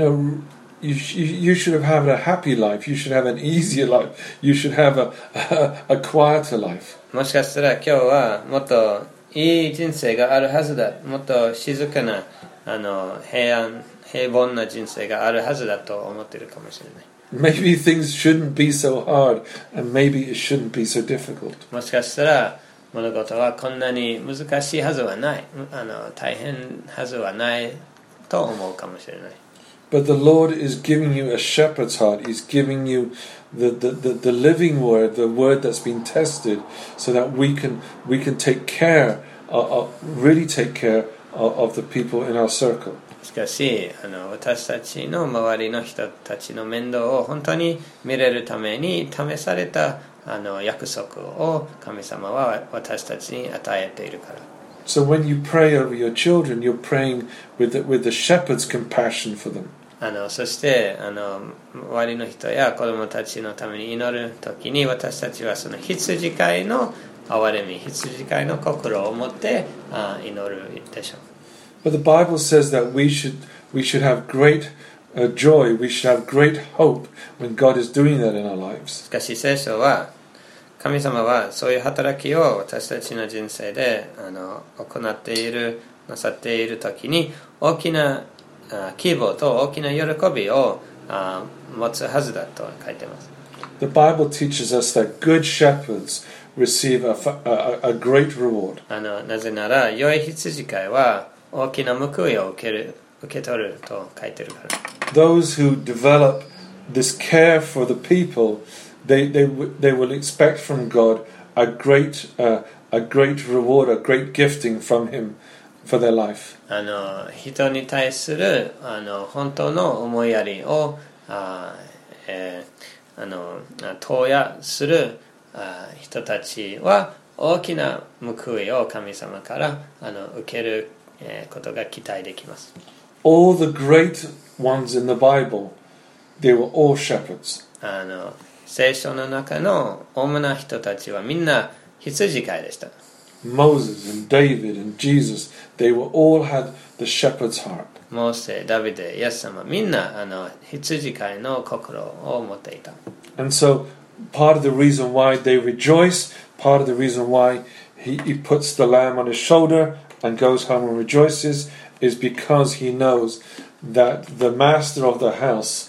should have had a happy life. You should have an easier life. You should have a quieter life. もしかしたら今日はもっといい人生があるはずだ。もっと静かな平凡な人生があるはずだと思っているかもしれない。 Maybe things shouldn't be so hard, and maybe it shouldn't be so difficult. もしかしたら物事はこんなに難しいはずはない、大変はずはないと思うかもしれない。 But the Lord is giving you a shepherd's heart. He's giving you the living word, the word that's been tested, so that we can take care, really take care of the people in our circle. しかし私たちの周りの人たちの面倒を本当に見れるために試された約束を神様は私たちに与えているから。 So when you pray over your children, you're praying with the shepherd's compassion for them. そして周りの人や子供たちのために祈るときに、私たちはその羊飼いの憐れみ、羊飼いの心を持って祈るでしょう。 But the Bible says that we should have great joy, we should have great hope when God is doing that in our lives. しかし聖書は神様はそういう働きを私たちの人生で行っている、なさっているときに大きな希望と大きな喜びを持つはずだと書いています。 The Bible teaches us that good shepherds receive a great reward. なぜなら良い羊飼いは大きな報いを受け取ると書いてるから。 Those who develop this care for the people, they will expect from God a great reward, a great gifting from Him for their life. 人に対する本当の思いやりを投野する人たちは大きな報いを神様から受けることが期待できます。 All the great ones in the Bible, they were all shepherds. 聖書の中の主な人たちはみんな羊飼いでした。 Moses and David and Jesus, they were all had the shepherd's heart. モーセ、ダビデ、イエス様、みんな羊飼いの心を持っていた。 And so, part of the reason why they rejoice, part of the reason why he puts the lamb on his shoulder and goes home and rejoices, is because he knows that the master of the house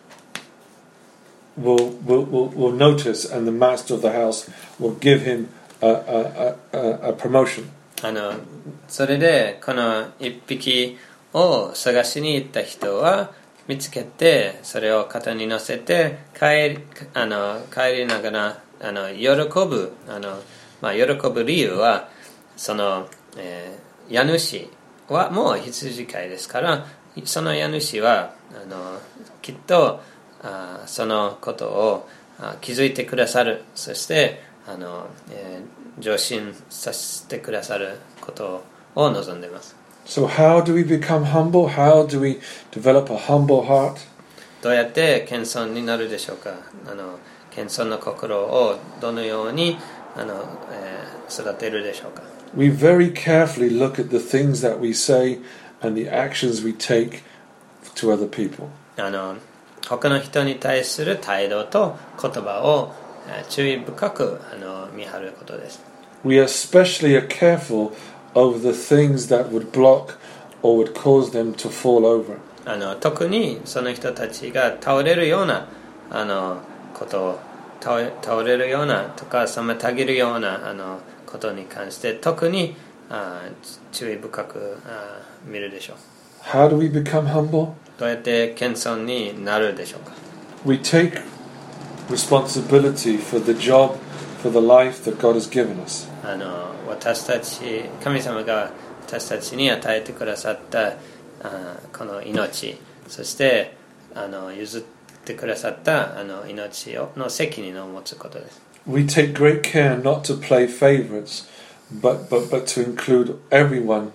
will notice, and the master of the house will give him a promotion. それでこの一匹を探しに行った人は見つけて、それを肩に乗せて帰りながら喜ぶ喜ぶ理由は、その、家主はもう羊飼いですから、その家主はきっとそのことを気づいてくださる。そして上進させてくださることを望んでいます。 So how do we become humble? How do we develop a humble heart? どうやって謙遜になるでしょうか。謙遜の心をどのように育てるでしょうか。 We very carefully look at the things that we say and the actions we take to other people. 他の人に対する態度と言葉を注意深く見張ることです。 We especially are careful over the things that would block or would cause them to fall over. 特にその人たちが倒れるようなことを倒れるようなとか妨げるようなことに関して特に注意深く見るでしょう。 How do we become humble? どうやって謙遜になるでしょうか。 We take responsibility for the job, for the life that God has given us. 私たち、神様が私たちに与えてくださったこの命、そして譲ってくださった命の責任を持つことです。 We take great care not to play favorites, but to include everyone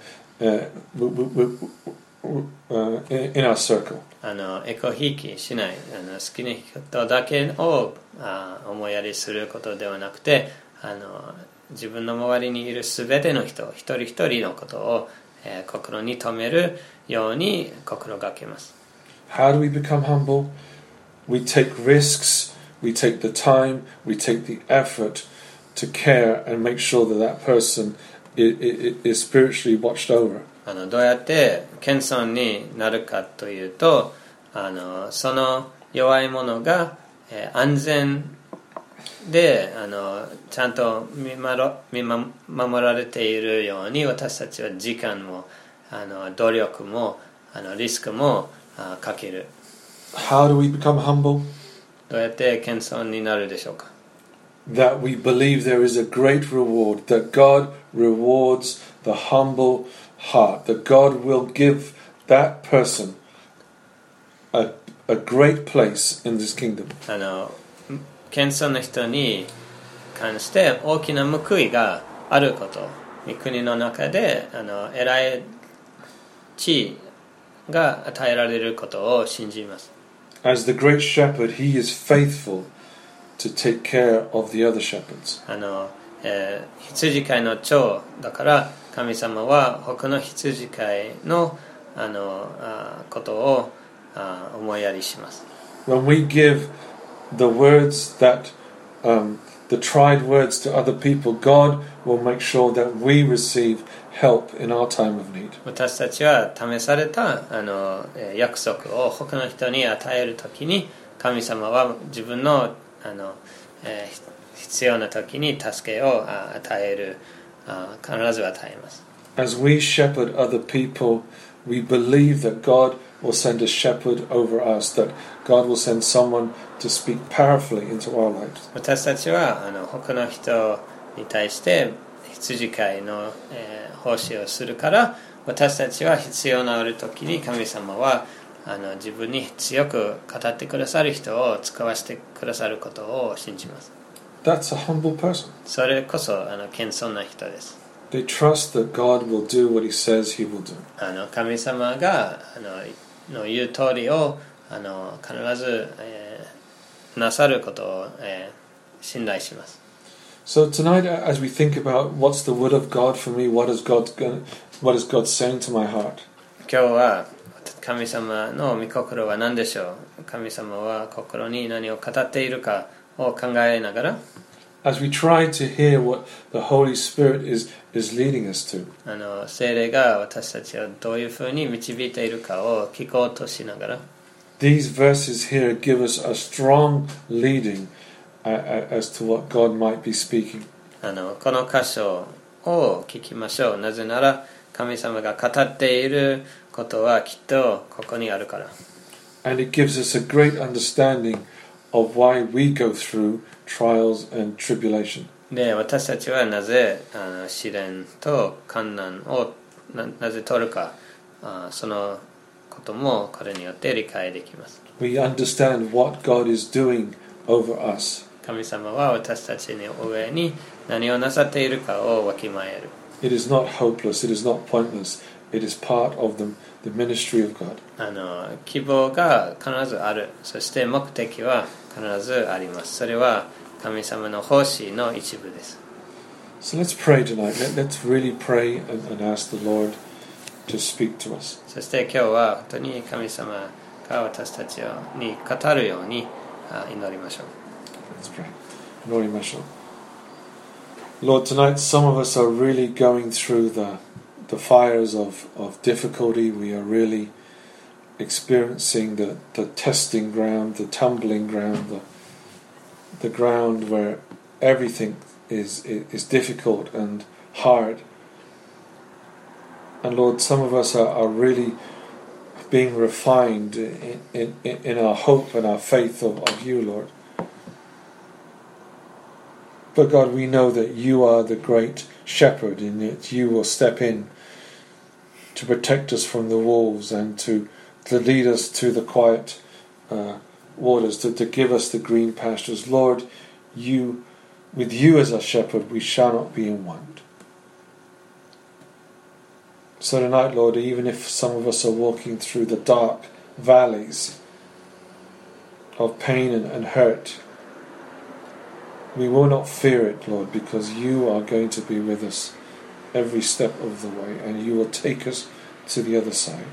in our circle. エコひいきしない、好きな人だけを思いやりすることではなくて、自分の周りにいるすべての人一人一人のことを、心に留めるように心がけます。 How do we become humble? We take risks, we take the time, we take the effort to care and make sure that that person is spiritually watched over. どうやって謙遜になるかというと、その弱い者が、安全でちゃんと見守られているように、私たちは時間も努力もリスクもかける。 How do we become humble? どうやって謙遜になるでしょうか。 That we believe there is a great reward, that God rewards the humble heart, that God will give that person a great place in this kingdom. 謙遜の人に関して大きな報いがあること、国の中で偉い地位が与えられることを信じます。 As the great shepherd, he is faithful to take care of the other shepherds. 羊飼いの長だから神様は他の羊飼いのことを思いやりします。 When we give the words that the tried words to other people, God will make sure that we receive help in our time of need. 私たちは試された約束を他の人に与えるときに、神様は自分の必要なときに助けを与える、必ず与えます。 As we shepherd other people, we believe that God will send a shepherd over us, that God will send someone to speak powerfully into our lives. 私たちは他の人に対して羊飼いの、奉仕をするから、私たちは必要のある時に神様は自分に強く語ってくださる人を使わせてくださることを信じます。 That's a humble person. それこそ謙遜な人です。 They trust that God will do what He says He will do. 神様がの言う通りを必ず、なさることを、信頼します。 So tonight, as we think about what's the word of God for me, what is God saying to my heart? 今日は神様の御心は何でしょう。神様は心に何を語っているかを考えながら、 as we try to hear what the Holy Spirit is leading us to. 聖霊が私たちをどういうふうに導いているかを聞こうとしながら、 These verses here give us a strong leading as to what God might be speaking. この箇所を聞きましょう。なぜなら神様が語っていることはきっとここにあるから。 And it gives us a great understanding of why we go through trials and tribulation. で、私たちはなぜ試練と困難をなぜ取るか、そのこともこれによって理解できます。 We understand what God is doing over us. 神様は私たちの上に何をなさっているかをわきまえる。 It is not hopeless, it is not pointless, it is part of the ministry of God. 希望が必ずある。そして目的は必ずあります。それは神様の奉仕の一部です。 So let's pray tonight. Let's really pray and ask the Lord to speak to us. そして今日は本当に神様が私たちに語るように祈りましょう。 Let's pray. 祈りましょう。Lord, tonight some of us are really going through the fires of difficulty. We are really experiencing the testing ground, the tumbling ground, the ground where everything is difficult and hard. And Lord, some of us are really being refined in our hope and our faith of you, Lord. But God, we know that you are the great shepherd, and that you will step in to protect us from the wolves and to lead us to the quiet waters, to give us the green pastures. Lord, with you as our shepherd, we shall not be in want. So tonight, Lord, even if some of us are walking through the dark valleys of pain and hurt, we will not fear it, Lord, because you are going to be with us every step of the way, and you will take us to the other side.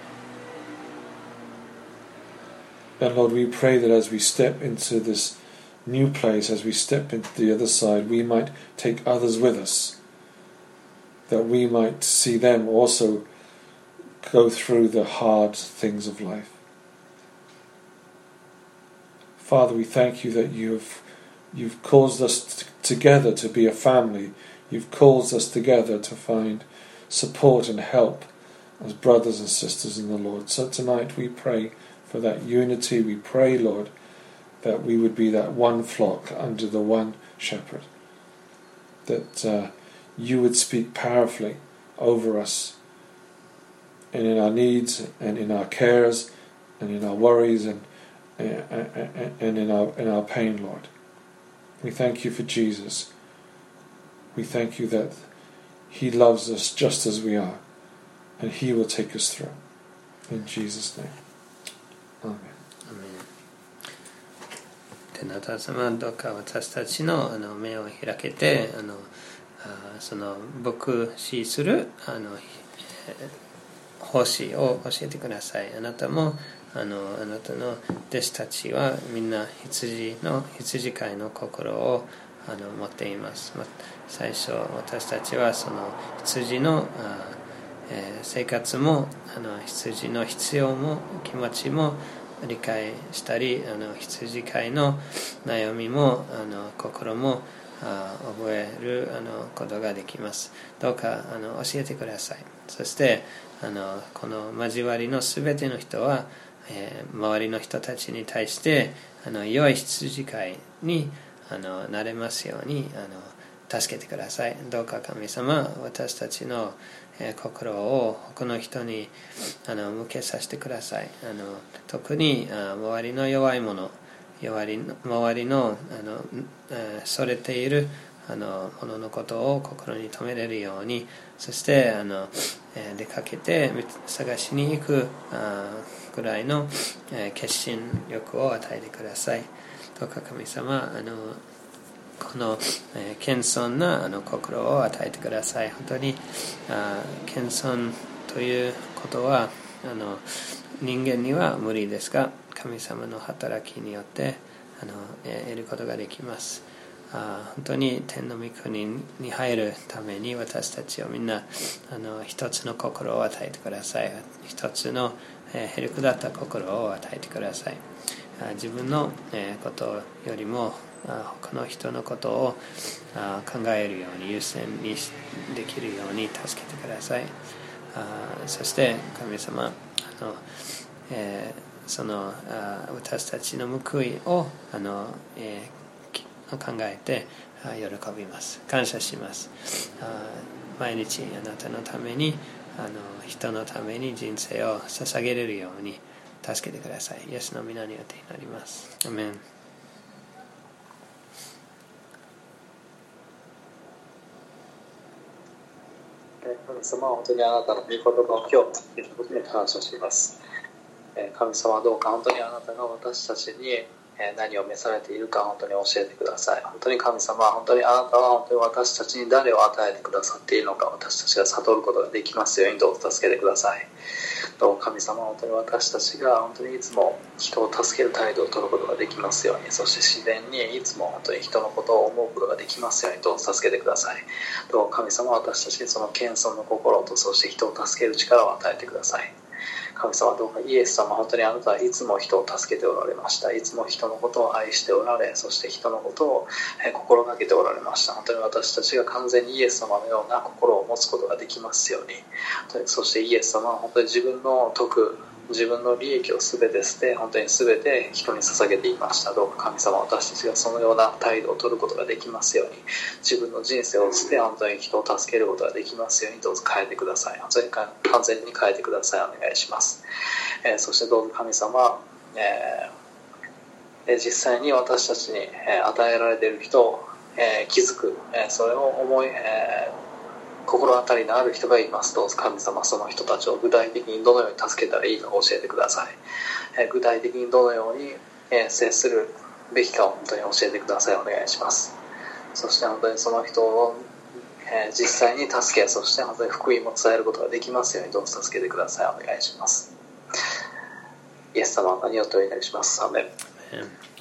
And Lord, we pray that as we step into this new place, as we step into the other side, we might take others with us, that we might see them also go through the hard things of life. Father, we thank you that you've caused us together to be a family. You've caused us together to find support and help as brothers and sisters in the Lord. So tonight we pray for that unity. We pray, Lord, that we would be that one flock under the one shepherd. That you would speak powerfully over us, and in our needs and in our cares and in our worries and in our pain, Lord. We thank you for Jesus. We thank you that he loves us just as we are, and he will take us through. In Jesus' name. Amen. 天のお父様、どうか私たちの目を開けてその牧師する奉仕を教えてください。あなたもあなたの弟子たちはみんな羊飼いの心を持っています。最初私たちはその羊の生活も羊の必要も気持ちも理解したり、羊飼いの悩みも心も覚えることができます。どうか教えてください。そしてこの交わりのすべての人は、周りの人たちに対して良い羊飼いになれますように助けてください。どうか神様、私たちの心を他の人に向けさせてください。特に周りの弱い者、周りのそれている者のことを心に留めれるように、そして出かけて探しに行くぐらいの決心力を与えてください。どうか神様、この謙遜な心を与えてください。本当に謙遜ということは人間には無理ですが、神様の働きによって得ることができます。本当に天の御国に入るために私たちをみんな一つの心を与えてください。一つのへりくだった心を与えてください。自分のことよりも他の人のことを考えるように優先にできるように助けてください。そして神様、その私たちの報いを考えて喜びます。感謝します。毎日あなたのために人のために人生を捧げれるように助けてください。イエスの皆によって祈ります。アメン。 神様は本当にあなたの御言葉を今日聞いたことに感謝します。神様はどうか本当にあなたが私たちに何を召されているか本当に教えてください。本当に神様は本当にあなたは本当に私たちに誰を与えてくださっているのか私たちが悟ることができますようにどうぞ助けてください。どうか神様は本当に私たちが本当にいつも人を助ける態度を取ることができますように、そして自然にいつも本当に人のことを思うことができますようにどうぞ助けてください。どうか神様は私たちにその謙遜の心とそして人を助ける力を与えてください。神様どうかイエス様本当にあなたはいつも人を助けておられました。いつも人のことを愛しておられ、そして人のことを心がけておられました。本当に私たちが完全にイエス様のような心を持つことができますように、そしてイエス様は本当に自分の徳、自分の利益を全て捨て、本当に全て人に捧げていました。どうか神様私たちがそのような態度を取ることができますように、自分の人生を捨て本当に人を助けることができますようにどうぞ変えてください。本当に完全に変えてください。お願いします。そしてどうぞ神様、実際に私たちに与えられている人を気づく、それを思い、心当たりのある人がいます。どうぞ神様その人たちを具体的にどのように助けたらいいか教えてください。具体的にどのように接するべきかを本当に教えてください。お願いします。そして本当にその人を実際に助け、そして本当に福音も伝えることができますようにどうぞ助けてください。お願いします。イエス様によってお祈りします。アーメン。